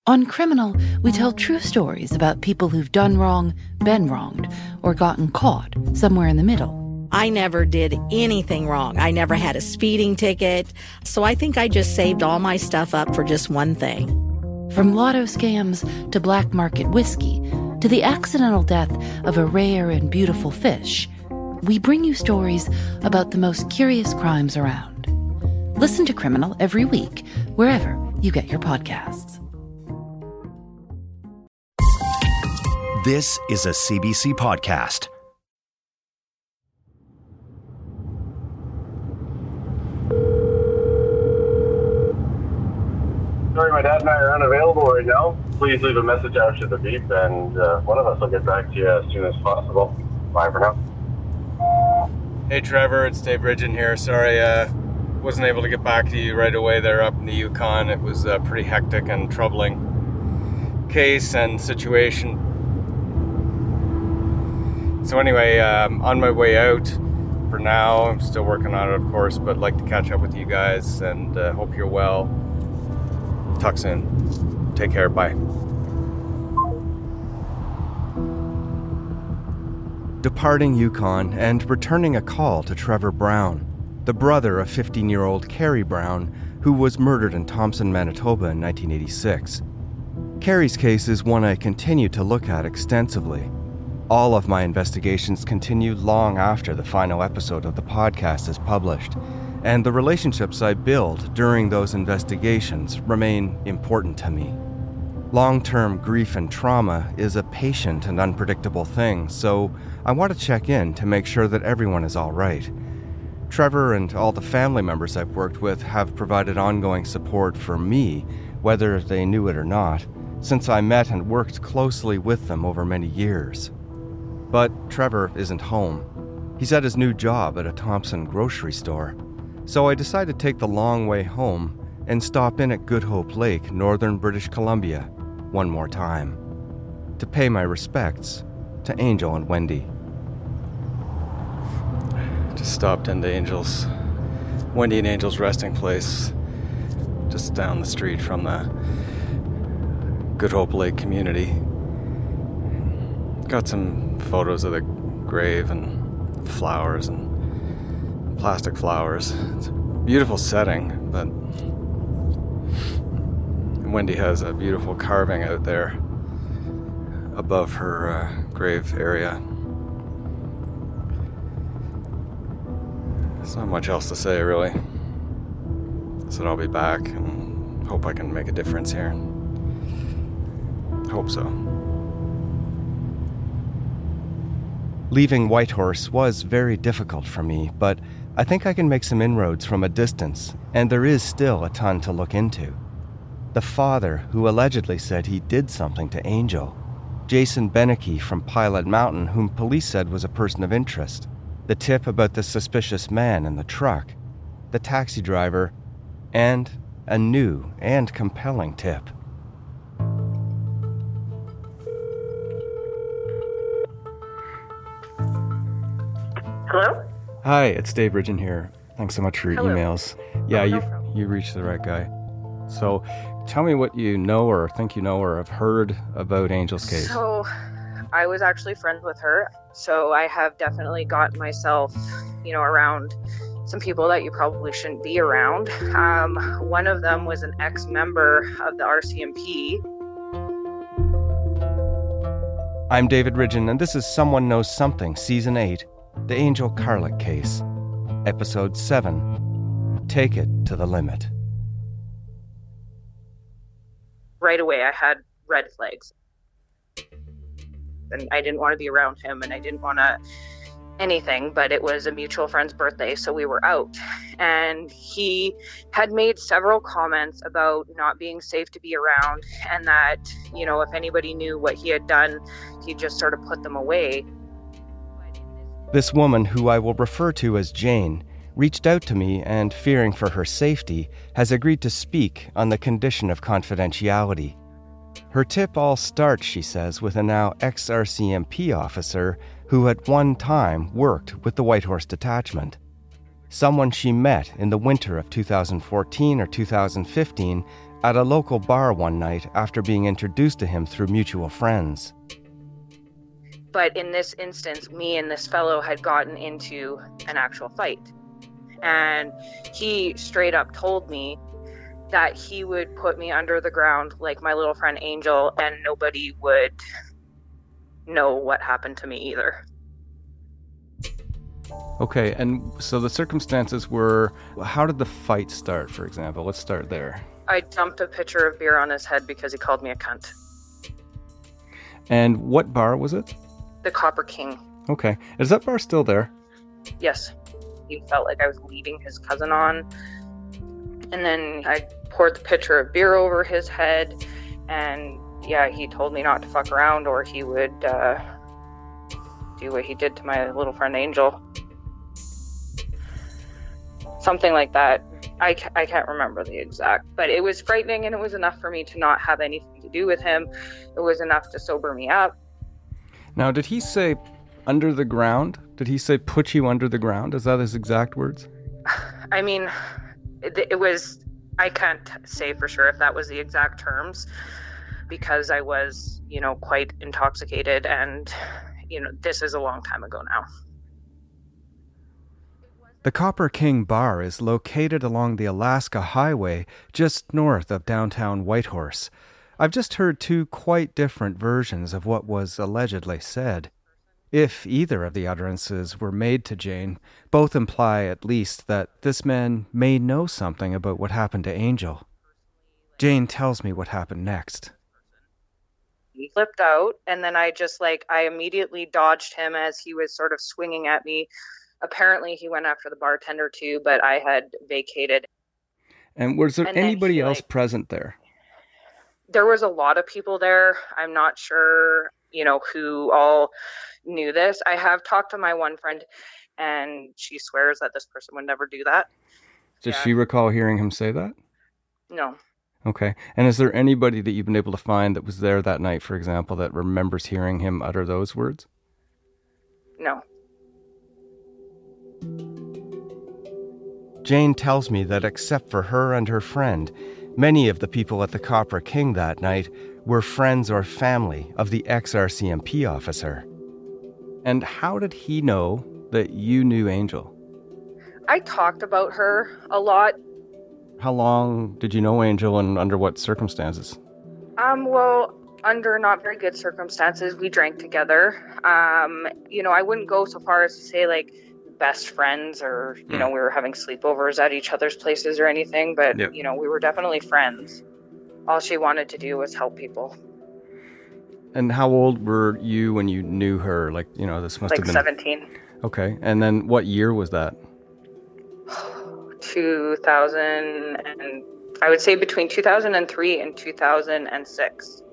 On Criminal, we tell true stories about people who've done wrong, been wronged, or gotten caught somewhere in the middle. I never did anything wrong. I never had a speeding ticket. So I think I just saved all my stuff up for just one thing. From lotto scams to black market whiskey to the accidental death of a rare and beautiful fish, we bring you stories about the most curious crimes around. Listen to Criminal every week, wherever you get your podcasts. This is a CBC podcast. Sorry, my dad and I are unavailable right now. Please leave a message after the beep, and one of us will get back to you as soon as possible. Bye for now. Hey Trevor, it's Dave Ridgen here. Sorry, wasn't able to get back to you right away there up in the Yukon. It was a pretty hectic and troubling case and situation. So anyway, on my way out for now. I'm still working on it, of course, but like to catch up with you guys and hope you're well. Talk soon. Take care. Bye. Departing Yukon and returning a call to Trevor Brown, the brother of 15-year-old Carrie Brown, who was murdered in Thompson, Manitoba in 1986. Carrie's case is one I continue to look at extensively. All of my investigations continue long after the final episode of the podcast is published, and the relationships I build during those investigations remain important to me. Long-term grief and trauma is a patient and unpredictable thing, so I want to check in to make sure that everyone is all right. Trevor and all the family members I've worked with have provided ongoing support for me, whether they knew it or not, since I met and worked closely with them over many years. But Trevor isn't home. He's at his new job at a Thompson grocery store. So I decided to take the long way home and stop in at Good Hope Lake, northern British Columbia, one more time, to pay my respects to Angel and Wendy. Just stopped into Wendy and Angel's resting place, just down the street from the Good Hope Lake community. Got some photos of the grave and flowers and plastic flowers. It's a beautiful setting, but Wendy has a beautiful carving out there above her grave area. There's not much else to say, really. So I'll be back and hope I can make a difference here. Hope so. Leaving Whitehorse was very difficult for me, but I think I can make some inroads from a distance, and there is still a ton to look into. The father who allegedly said he did something to Angel, Jason Beneke from Pilot Mountain, whom police said was a person of interest, the tip about the suspicious man in the truck, the taxi driver, and a new and compelling tip. Hello? Hi, it's Dave Ridgen here. Thanks so much for your emails. Yeah, you reached the right guy. So, tell me what you know or think you know or have heard about Angel's case. So, I was actually friends with her, so I have definitely got myself, around some people that you probably shouldn't be around. One of them was an ex-member of the RCMP. I'm David Ridgen, and this is Someone Knows Something, Season 8, The Angel Carlick Case, Episode 7, Take It to the Limit. Right away, I had red flags. And I didn't want to be around him, and I didn't want to anything, but it was a mutual friend's birthday, so we were out. And he had made several comments about not being safe to be around, and that, if anybody knew what he had done, he'd just sort of put them away. This woman, who I will refer to as Jane, reached out to me and, fearing for her safety, has agreed to speak on the condition of confidentiality. Her tip all starts, she says, with a now ex-RCMP officer who at one time worked with the Whitehorse Detachment. Someone she met in the winter of 2014 or 2015 at a local bar one night after being introduced to him through mutual friends. But in this instance, me and this fellow had gotten into an actual fight. And he straight up told me that he would put me under the ground like my little friend Angel, and nobody would know what happened to me either. Okay, and so the circumstances were, how did the fight start, for example? Let's start there. I dumped a pitcher of beer on his head because he called me a cunt. And what bar was it? The Copper King. Okay. Is that bar still there? Yes. He felt like I was leading his cousin on. And then I poured the pitcher of beer over his head. And yeah, he told me not to fuck around or he would do what he did to my little friend Angel. Something like that. I can't remember the exact, but it was frightening, and it was enough for me to not have anything to do with him. It was enough to sober me up. Now, did he say under the ground? Did he say put you under the ground? Is that his exact words? I mean, it was, I can't say for sure if that was the exact terms, because I was, quite intoxicated, and, this is a long time ago now. The Copper King Bar is located along the Alaska Highway just north of downtown Whitehorse. I've just heard two quite different versions of what was allegedly said. If either of the utterances were made to Jane, both imply at least that this man may know something about what happened to Angel. Jane tells me what happened next. He flipped out, and then I immediately dodged him as he was sort of swinging at me. Apparently he went after the bartender too, but I had vacated. And was there anybody else present there? There was a lot of people there. I'm not sure, who all knew this. I have talked to my one friend, and she swears that this person would never do that. Does she recall hearing him say that? No. Okay. And is there anybody that you've been able to find that was there that night, for example, that remembers hearing him utter those words? No. Jane tells me that except for her and her friend, many of the people at the Copper King that night were friends or family of the ex-RCMP officer. And how did he know that you knew Angel? I talked about her a lot. How long did you know Angel and under what circumstances? Well, under not very good circumstances. We drank together. I wouldn't go so far as to say best friends or, we were having sleepovers at each other's places or anything, but, Yep. We were definitely friends. All she wanted to do was help people. And how old were you when you knew her? This must have been... 17. Okay. And then what year was that? 2000, and I would say between 2003 and 2006.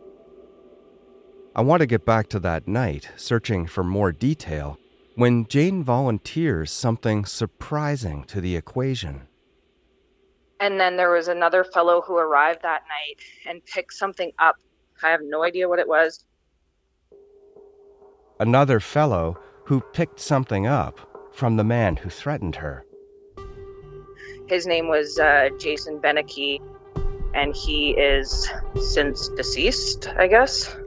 I want to get back to that night, searching for more detail, when Jane volunteers something surprising to the equation. And then there was another fellow who arrived that night and picked something up. I have no idea what it was. Another fellow who picked something up from the man who threatened her. His name was Jason Beneke, and he is since deceased, I guess.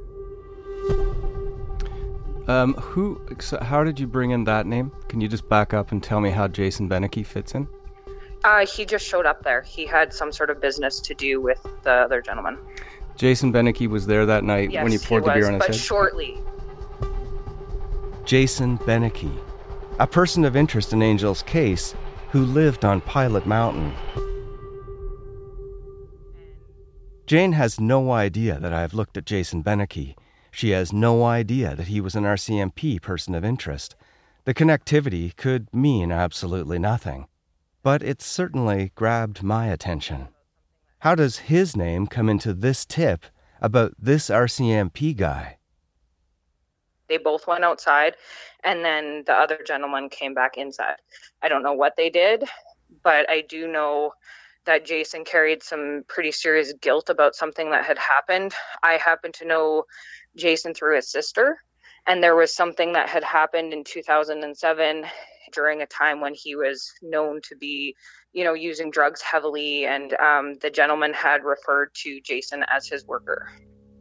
How did you bring in that name? Can you just back up and tell me how Jason Beneke fits in? He just showed up there. He had some sort of business to do with the other gentleman. Jason Beneke was there that night when you poured the beer on his head? But shortly. Jason Beneke, a person of interest in Angel's case who lived on Pilot Mountain. Jane has no idea that I've looked at Jason Beneke. She has no idea that he was an RCMP person of interest. The connectivity could mean absolutely nothing. But it certainly grabbed my attention. How does his name come into this tip about this RCMP guy? They both went outside, and then the other gentleman came back inside. I don't know what they did, but I do know that Jason carried some pretty serious guilt about something that had happened. I happen to know Jason through his sister, And there was something that had happened in 2007 during a time when he was known to be, using drugs heavily. And the gentleman had referred to Jason as his worker.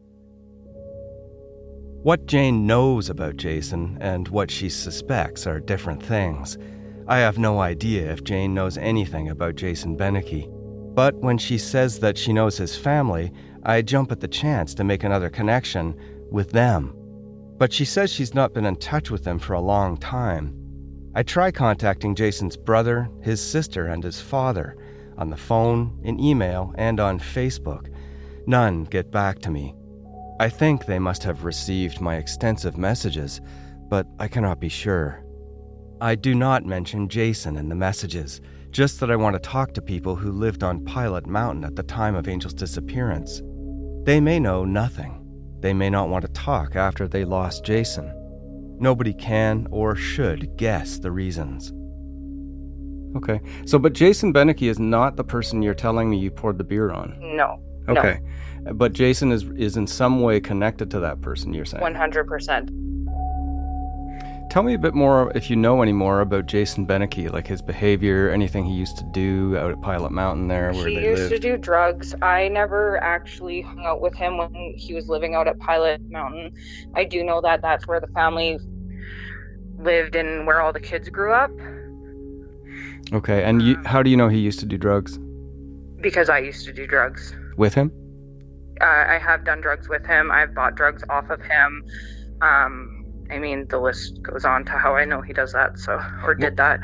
What Jane knows about Jason and what she suspects are different things. I have no idea if Jane knows anything about Jason Beneke. But when she says that she knows his family, I jump at the chance to make another connection with them. But she says she's not been in touch with them for a long time. I try contacting Jason's brother, his sister, and his father on the phone, in email, and on Facebook. None get back to me. I think they must have received my extensive messages, but I cannot be sure. I do not mention Jason in the messages, just that I want to talk to people who lived on Pilot Mountain at the time of Angel's disappearance. They may know nothing. They may not want to talk after they lost Jason. Nobody can or should guess the reasons. Okay. So, but Jason Beneke is not the person you're telling me you poured the beer on? No. Okay. No. But Jason is in some way connected to that person, you're saying? 100%. Tell me a bit more, if you know any more, about Jason Beneke, like his behavior, anything he used to do out at Pilot Mountain there where they lived. He used to do drugs. I never actually hung out with him when he was living out at Pilot Mountain. I do know that that's where the family lived and where all the kids grew up. Okay, and how do you know he used to do drugs? Because I used to do drugs. With him? I have done drugs with him. I've bought drugs off of him. The list goes on to how I know he does that, or did that.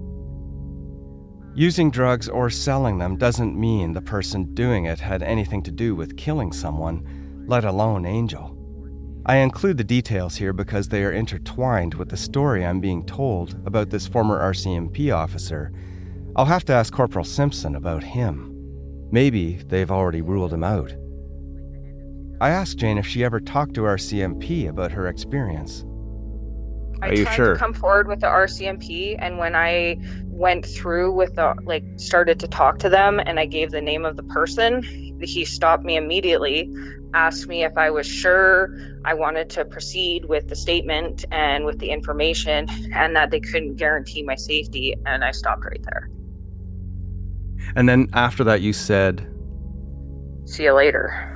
Using drugs or selling them doesn't mean the person doing it had anything to do with killing someone, let alone Angel. I include the details here because they are intertwined with the story I'm being told about this former RCMP officer. I'll have to ask Corporal Simpson about him. Maybe they've already ruled him out. I asked Jane if she ever talked to RCMP about her experience. I tried to come forward with the RCMP, and when I went through with started to talk to them and I gave the name of the person, he stopped me immediately, asked me if I was sure I wanted to proceed with the statement and with the information, and that they couldn't guarantee my safety, and I stopped right there. And then after that you said, "See you later."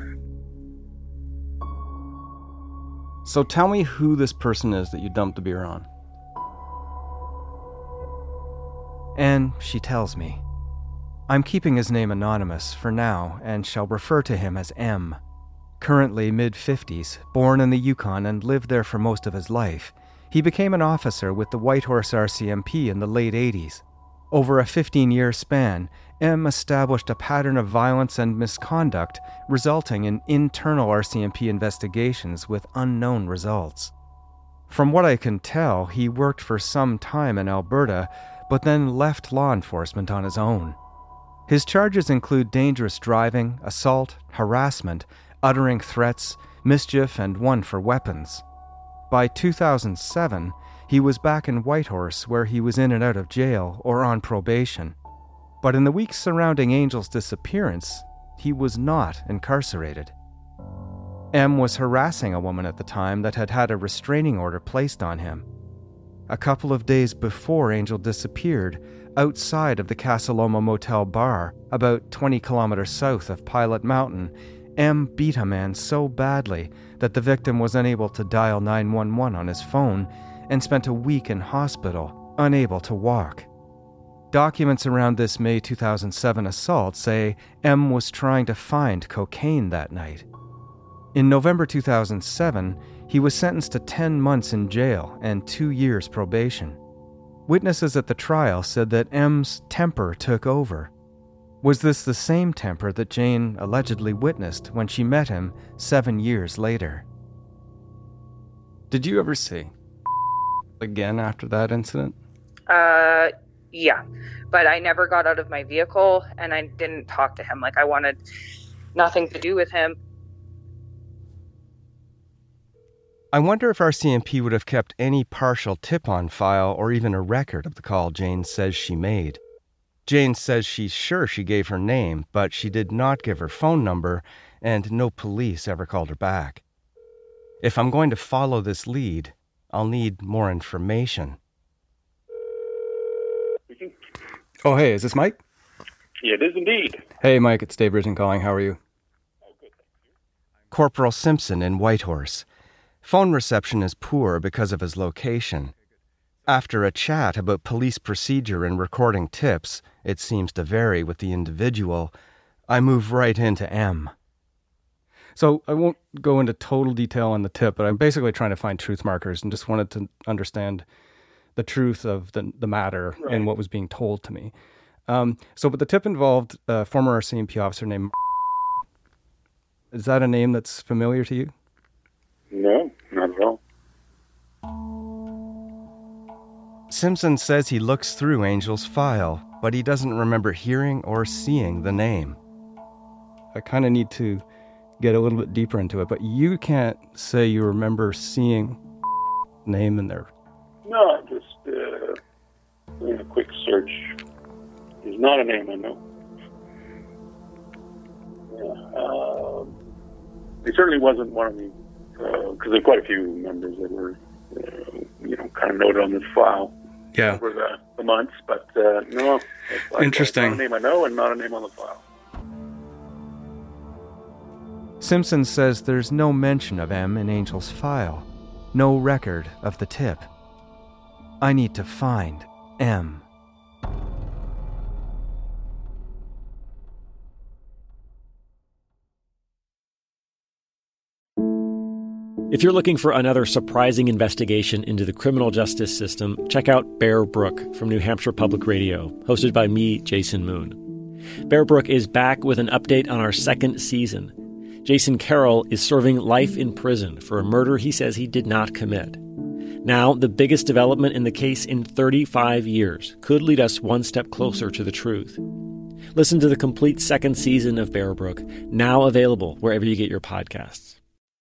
So tell me who this person is that you dumped the beer on. And she tells me. I'm keeping his name anonymous for now and shall refer to him as M. Currently mid-50s, born in the Yukon and lived there for most of his life. He became an officer with the Whitehorse RCMP in the late 80s. Over a 15-year span, M established a pattern of violence and misconduct, resulting in internal RCMP investigations with unknown results. From what I can tell, he worked for some time in Alberta, but then left law enforcement on his own. His charges include dangerous driving, assault, harassment, uttering threats, mischief, and one for weapons. By 2007, he was back in Whitehorse, where he was in and out of jail or on probation. But in the weeks surrounding Angel's disappearance, he was not incarcerated. M was harassing a woman at the time that had had a restraining order placed on him. A couple of days before Angel disappeared, outside of the Casa Loma Motel bar, about 20 kilometers south of Pilot Mountain, M beat a man so badly that the victim was unable to dial 911 on his phone and spent a week in hospital, unable to walk. Documents around this May 2007 assault say M was trying to find cocaine that night. In November 2007, he was sentenced to 10 months in jail and 2 years probation. Witnesses at the trial said that M's temper took over. Was this the same temper that Jane allegedly witnessed when she met him 7 years later? Did you ever see again after that incident? Yeah, but I never got out of my vehicle and I didn't talk to him. I wanted nothing to do with him. I wonder if RCMP would have kept any partial tip on file or even a record of the call Jane says she made. Jane says she's sure she gave her name, but she did not give her phone number, and no police ever called her back. If I'm going to follow this lead, I'll need more information. Oh, hey, is this Mike? Yeah, it is indeed. Hey, Mike, it's Dave Bridgen calling. How are you? Corporal Simpson in Whitehorse. Phone reception is poor because of his location. After a chat about police procedure and recording tips, it seems to vary with the individual, I move right into M. So I won't go into total detail on the tip, but I'm basically trying to find truth markers and just wanted to understand the truth of the matter and what was being told to me. But the tip involved a former RCMP officer named... Is that a name that's familiar to you? No, not at all. Simpson says he looks through Angel's file, but he doesn't remember hearing or seeing the name. I kind of need to get a little bit deeper into it, but you can't say you remember seeing name in there. No, just doing a quick search. There's not a name I know. He certainly wasn't one of the, because there are quite a few members that were, kind of noted on this file over the months, but no. Interesting. Not a name I know and not a name on the file. Simpson says there's no mention of M in Angel's file, no record of the tip. I need to find M. If you're looking for another surprising investigation into the criminal justice system, check out Bear Brook from New Hampshire Public Radio, hosted by me, Jason Moon. Bear Brook is back with an update on our second season. Jason Carroll is serving life in prison for a murder he says he did not commit. Now, the biggest development in the case in 35 years could lead us one step closer to the truth. Listen to the complete second season of Bear Brook, now available wherever you get your podcasts.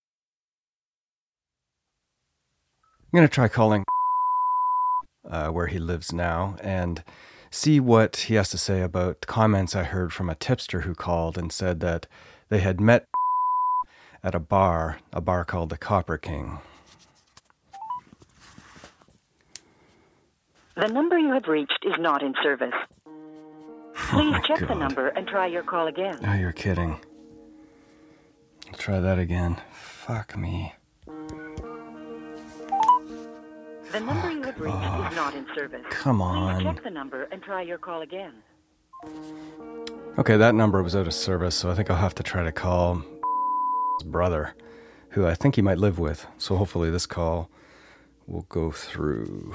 I'm going to try calling where he lives now and see what he has to say about comments I heard from a tipster who called and said that they had met at a bar called the Copper King. The number you have reached is not in service. Please check the number and try your call again. Oh, you're kidding. I'll try that again. Fuck me. The number you have reached is not in service. Come on. Please check the number and try your call again. Okay, that number was out of service, so I think I'll have to try to call his brother, who I think he might live with. So hopefully this call will go through.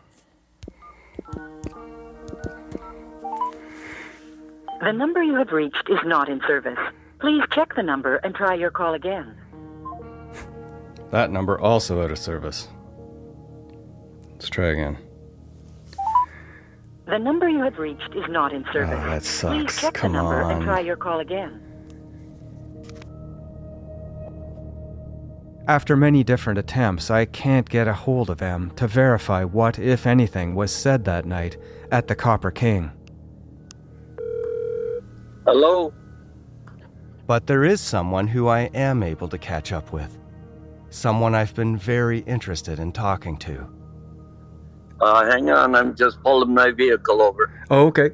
The number you have reached is not in service. Please check the number and try your call again. That number also out of service. Let's try again. The number you have reached is not in service. Oh, that sucks. Please check Come the number on. and try your call again. After many different attempts, I can't get a hold of M to verify what, if anything, was said that night at the Copper King. Hello? But there is someone who I am able to catch up with. Someone I've been very interested in talking to. Hang on, I'm just pulling my vehicle over. Oh, okay.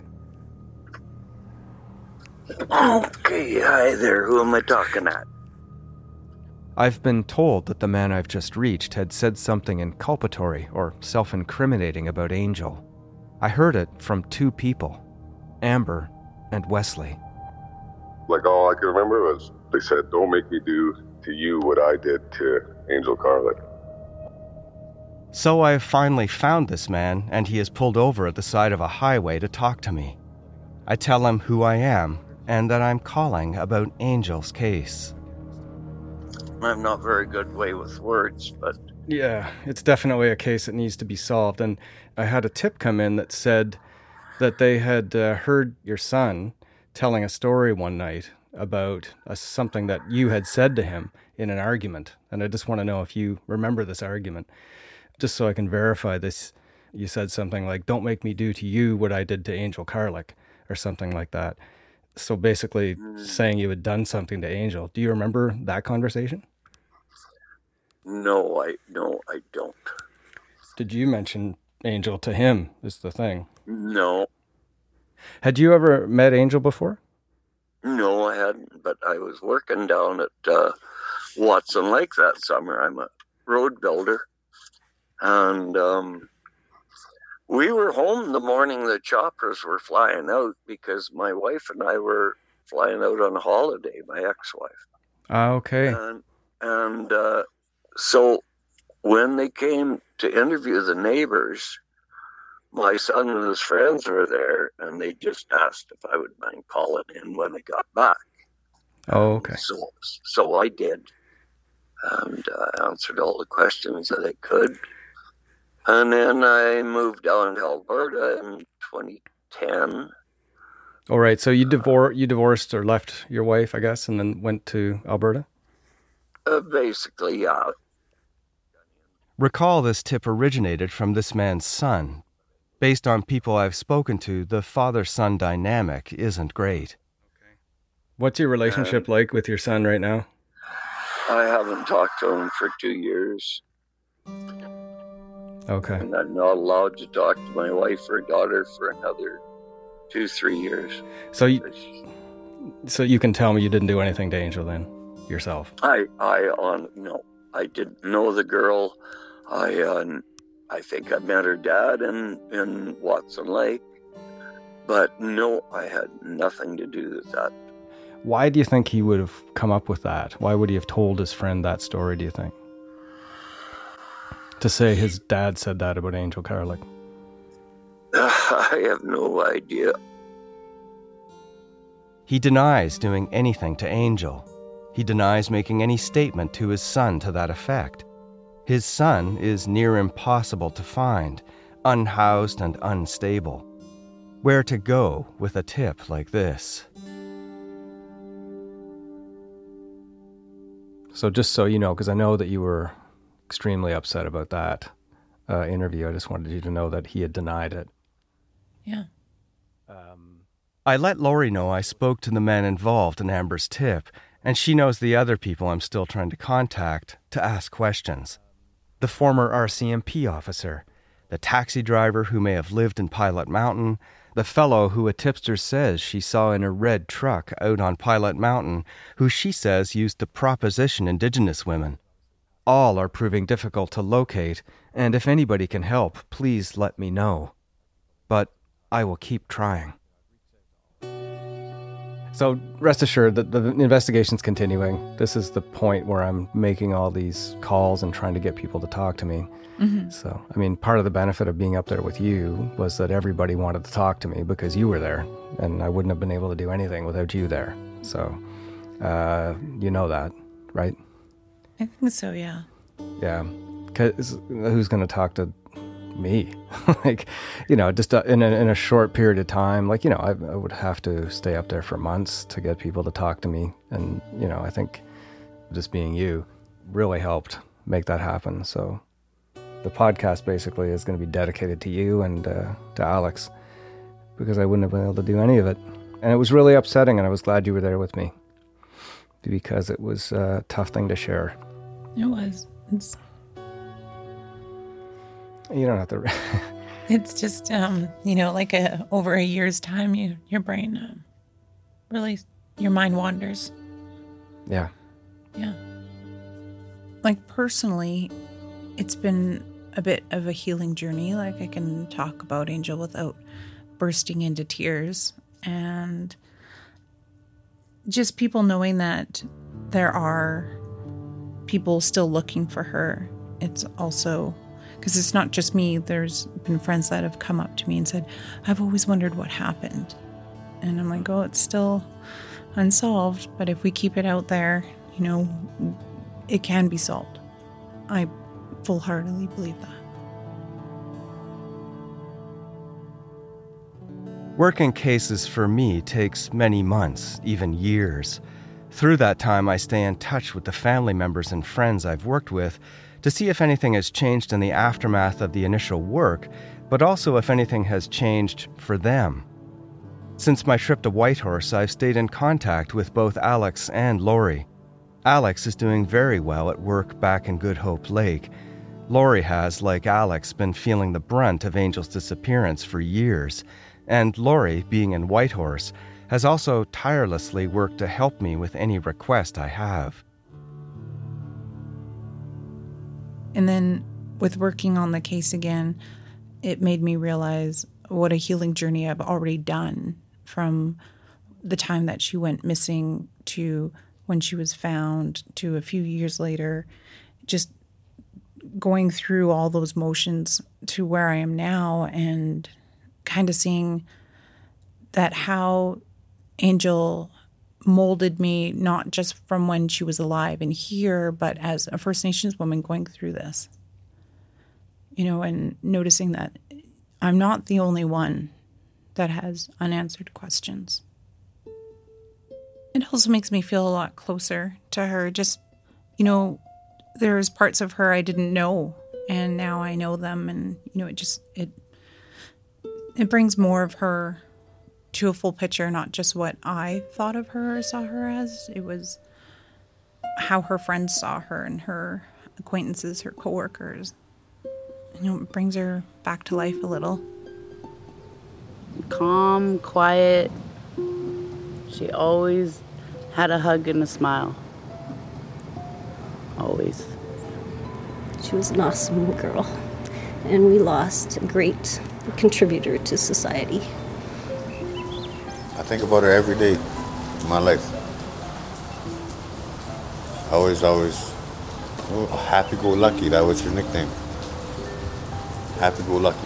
Okay, hi there, who am I talking at? I've been told that the man I've just reached had said something inculpatory or self-incriminating about Angel. I heard it from two people, Amber and Wesley. Like, all I could remember was they said, "Don't make me do to you what I did to Angel Carlick." So I have finally found this man, and he is pulled over at the side of a highway to talk to me. I tell him who I am, and that I'm calling about Angel's case. I'm not very good way with words, but... Yeah, it's definitely a case that needs to be solved, and I had a tip come in that said that they had heard your son telling a story one night about something that you had said to him in an argument, and I just want to know if you remember this argument. Just so I can verify this, you said something like, "Don't make me do to you what I did to Angel Carlick," or something like that. So basically saying you had done something to Angel. Do you remember that conversation? No, I don't. did you mention Angel to him, is the thing. No. Had you ever met Angel before? No, I hadn't, but I was working down at Watson Lake that summer. I'm a road builder. And we were home the morning the choppers were flying out because my wife and I were flying out on holiday, my ex-wife. Okay. And so when they came to interview the neighbors, my son and his friends were there, and they just asked if I would mind calling in when they got back. Oh, okay. So I did, and I answered all the questions that I could. And then I moved down to Alberta in 2010. All right, so you divorced or left your wife, I guess, and then went to Alberta? Basically, yeah. Recall this tip originated from this man's son. Based on people I've spoken to, the father-son dynamic isn't great. What's your relationship like with your son right now? I haven't talked to him for 2 years. Okay. And I'm not allowed to talk to my wife or daughter for another 2-3 years. So you can tell me you didn't do anything to Angel then, yourself? No, I didn't know the girl. I think I met her dad in Watson Lake, but no, I had nothing to do with that. Why do you think he would have come up with that? Why would he have told his friend that story, do you think? To say his dad said that about Angel Carlick? I have no idea. He denies doing anything to Angel. He denies making any statement to his son to that effect. His son is near impossible to find, unhoused and unstable. Where to go with a tip like this? So just so you know, because I know that you were extremely upset about that interview, I just wanted you to know that he had denied it. Yeah. I let Lori know I spoke to the men involved in Amber's tip, and she knows the other people I'm still trying to contact to ask questions. The former RCMP officer, the taxi driver who may have lived in Pilot Mountain, the fellow who a tipster says she saw in a red truck out on Pilot Mountain, who she says used to proposition Indigenous women. All are proving difficult to locate, and if anybody can help, please let me know. But I will keep trying. So rest assured that the investigation's continuing. This is the point where I'm making all these calls and trying to get people to talk to me. Mm-hmm. So, I mean, part of the benefit of being up there with you was that everybody wanted to talk to me because you were there, and I wouldn't have been able to do anything without you there. So, you know that, right? I think so, yeah. Yeah. 'Cause who's going to talk to me? Like, you know, just in a short period of time, like, you know, I would have to stay up there for months to get people to talk to me. And, you know, I think just being you really helped make that happen. So the podcast basically is going to be dedicated to you and to Alex, because I wouldn't have been able to do any of it. And it was really upsetting, and I was glad you were there with me, because it was a tough thing to share. It was. You don't have to. It's just, you know, like over a year's time, your brain really, your mind wanders. Yeah. Yeah. Like personally, it's been a bit of a healing journey. Like I can talk about Angel without bursting into tears, and just people knowing that there are people still looking for her. It's also, because it's not just me, there's been friends that have come up to me and said, I've always wondered what happened. And I'm like, oh, it's still unsolved, but if we keep it out there, you know, it can be solved. I full-heartedly believe that. Working cases for me takes many months, even years. Through that time, I stay in touch with the family members and friends I've worked with to see if anything has changed in the aftermath of the initial work, but also if anything has changed for them. Since my trip to Whitehorse, I've stayed in contact with both Alex and Lori. Alex is doing very well at work back in Good Hope Lake. Lori has, like Alex, been feeling the brunt of Angel's disappearance for years, and Lori, being in Whitehorse, has also tirelessly worked to help me with any request I have. And then with working on the case again, it made me realize what a healing journey I've already done from the time that she went missing to when she was found to a few years later, just going through all those motions to where I am now and kind of seeing that how Angel molded me, not just from when she was alive and here, but as a First Nations woman going through this. You know, and noticing that I'm not the only one that has unanswered questions. It also makes me feel a lot closer to her. Just, you know, there's parts of her I didn't know, and now I know them, and, you know, it brings more of her to a full picture, not just what I thought of her or saw her as. It was how her friends saw her and her acquaintances, her coworkers. You know, it brings her back to life a little. Calm, quiet. She always had a hug and a smile. Always. She was an awesome girl, and we lost a great contributor to society. I think about her every day in my life. Always, happy-go-lucky. That was her nickname. Happy-go-lucky.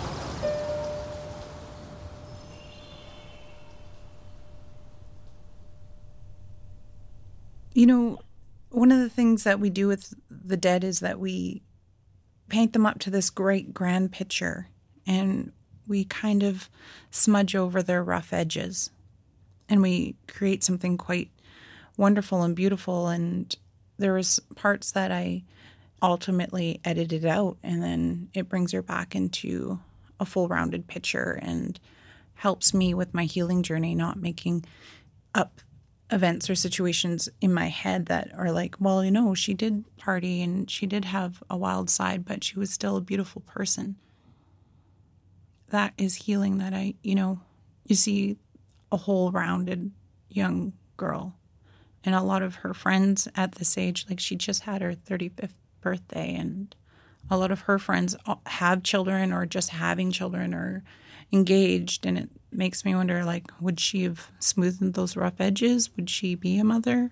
You know, one of the things that we do with the dead is that we paint them up to this great grand picture, and we kind of smudge over their rough edges, and we create something quite wonderful and beautiful. And there was parts that I ultimately edited out, and then it brings her back into a full rounded picture and helps me with my healing journey, not making up events or situations in my head that are like, well, you know, she did party and she did have a wild side, but she was still a beautiful person. That is healing, that you see a whole rounded young girl. And a lot of her friends at this age, like she just had her 35th birthday, and a lot of her friends have children or just having children or engaged, and it makes me wonder, like, would she have smoothed those rough edges? Would she be a mother?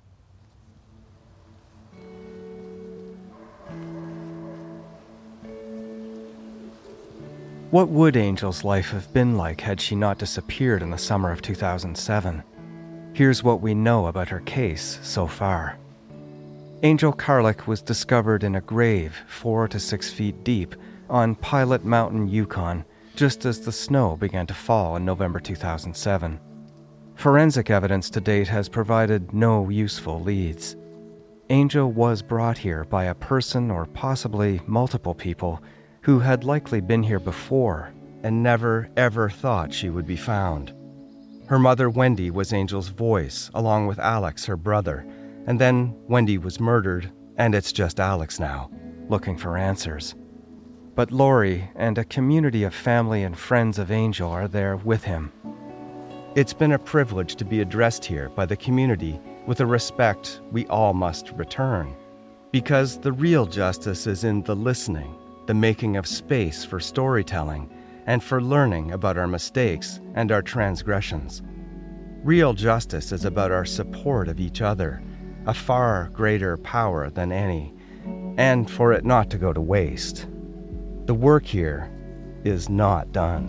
What would Angel's life have been like had she not disappeared in the summer of 2007? Here's what we know about her case so far. Angel Carlick was discovered in a grave 4 to 6 feet deep on Pilot Mountain, Yukon, just as the snow began to fall in November 2007. Forensic evidence to date has provided no useful leads. Angel was brought here by a person or possibly multiple people who had likely been here before and never ever thought she would be found. Her mother, Wendy, was Angel's voice, along with Alex, her brother, and then Wendy was murdered, and it's just Alex now, looking for answers. But Lori and a community of family and friends of Angel are there with him. It's been a privilege to be addressed here by the community with a respect we all must return, because the real justice is in the listening, the making of space for storytelling, and for learning about our mistakes and our transgressions. Real justice is about our support of each other, a far greater power than any, and for it not to go to waste. The work here is not done.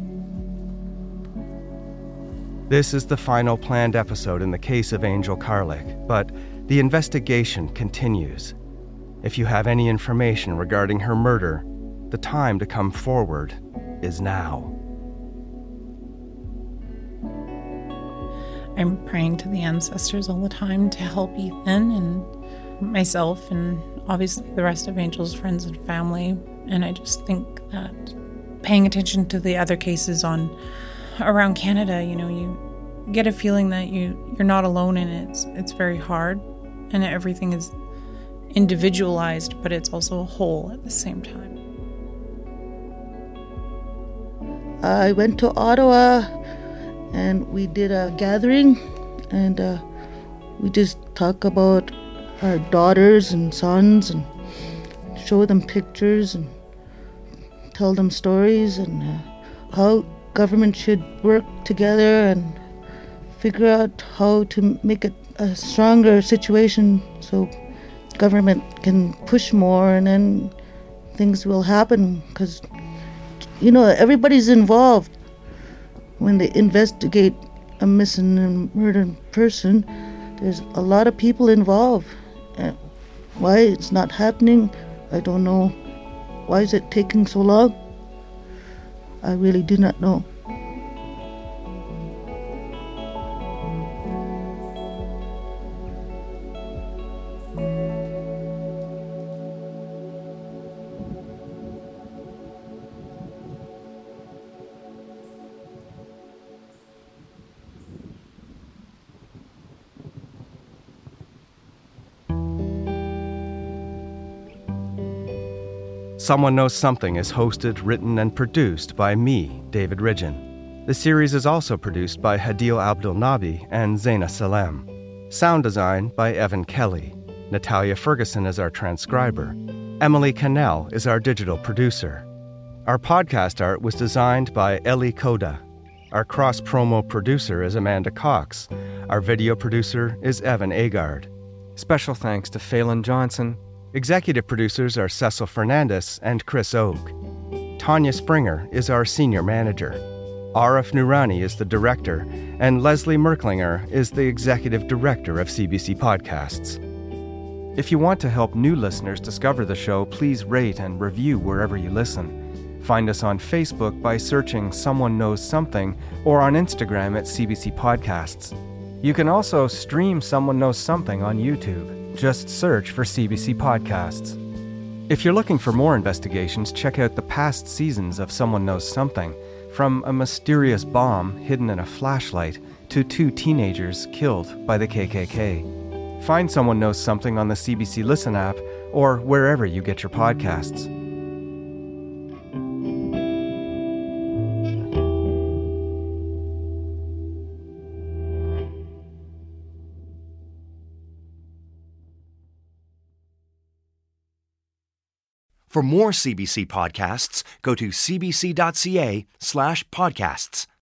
This is the final planned episode in the case of Angel Carlick, but the investigation continues. If you have any information regarding her murder, the time to come forward is now. I'm praying to the ancestors all the time to help Ethan and myself and obviously the rest of Angel's friends and family. And I just think that paying attention to the other cases around Canada, you get a feeling that you're not alone in it. It's very hard, and everything is individualized, but it's also a whole at the same time. I went to Ottawa and we did a gathering, and we just talk about our daughters and sons and show them pictures and tell them stories and how government should work together and figure out how to make it a stronger situation so government can push more, and then things will happen, because everybody's involved when they investigate a missing and murdered person. There's a lot of people involved. Why it's not happening, I don't know. Why is it taking so long? I really do not know. Someone Knows Something is hosted, written, and produced by me, David Ridgen. The series is also produced by Hadil Abdulnabi and Zaina Salem. Sound design by Evan Kelly. Natalia Ferguson is our transcriber. Emily Cannell is our digital producer. Our podcast art was designed by Ellie Koda. Our cross-promo producer is Amanda Cox. Our video producer is Evan Agard. Special thanks to Phelan Johnson. Executive producers are Cecil Fernandez and Chris Oak. Tanya Springer is our senior manager. Arif Noorani is the director, and Leslie Merklinger is the executive director of CBC Podcasts. If you want to help new listeners discover the show, please rate and review wherever you listen. Find us on Facebook by searching Someone Knows Something, or on Instagram at CBC Podcasts. You can also stream Someone Knows Something on YouTube. Just search for CBC Podcasts. If you're looking for more investigations, check out the past seasons of Someone Knows Something, from a mysterious bomb hidden in a flashlight to 2 teenagers killed by the KKK. Find Someone Knows Something on the CBC Listen app or wherever you get your podcasts. For more CBC podcasts, go to cbc.ca/podcasts.